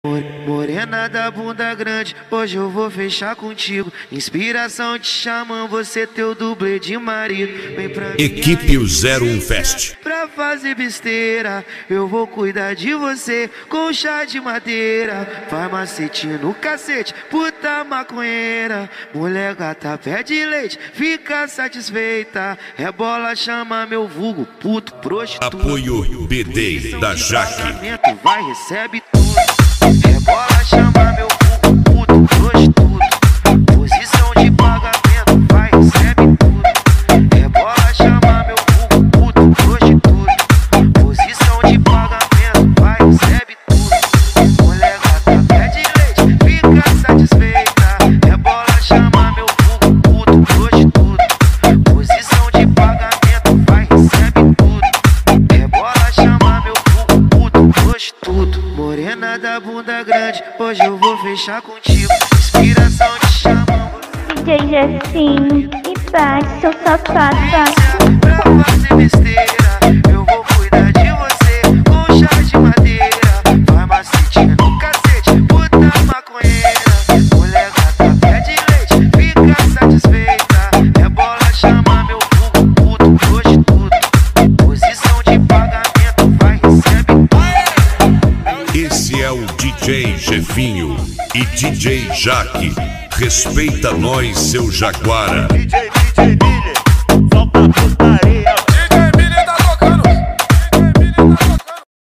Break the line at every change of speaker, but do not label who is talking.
Morena da bunda grande, hoje eu vou fechar contigo. Inspiração te chamam, você teu dublê de marido. Vem pra
Equipe 01 Fest.
Pra fazer besteira, eu vou cuidar de você com chá de madeira. Vai macete no cacete, puta maconheira. Mulher gata pede leite, fica satisfeita. Rebola, chama meu vulgo, puto prostituto.
Apoio BD da Jaque.
Vai, recebe tudo. Rebola, chama meu vulgo, puto prostituto. Posição de pagamento, vai, recebe tudo. Rebola, chama meu vulgo, puto prostituto. Posição de pagamento, vai, recebe tudo. Mulher gata pede leite, fica satisfeita. Rebola, chama meu vulgo, puto prostituto. Posição de pagamento, vai, recebe tudo. Rebola, chama meu vulgo, puto prostituto. Morena da bunda grande, hoje eu vou fechar contigo. Inspiração te chamam,
DJ Jefinho e bate seu sapato.
pra fazer besteira, eu vou cuidar de você com chá de madeira. Vai macete no cacete, puta maconheira. Mulher gata pede leite, fica satisfeita. Rebola, chama meu vulgo, puto prostituto. Posição de pagamento, vai, recebe.
Esse é o DJ Jefinho e DJ Jaque. Respeita nós, seu Jaguara.
DJ